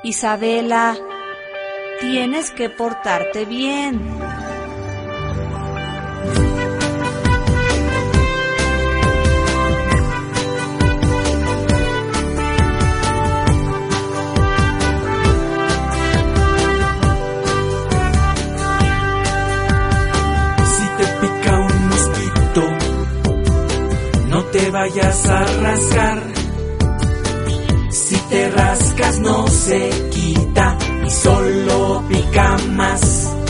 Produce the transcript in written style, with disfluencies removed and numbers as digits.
Isabela, tienes que portarte bien. Si te pica un mosquito, no te vayas a rascar. Si te rascas no se quita y solo pica más.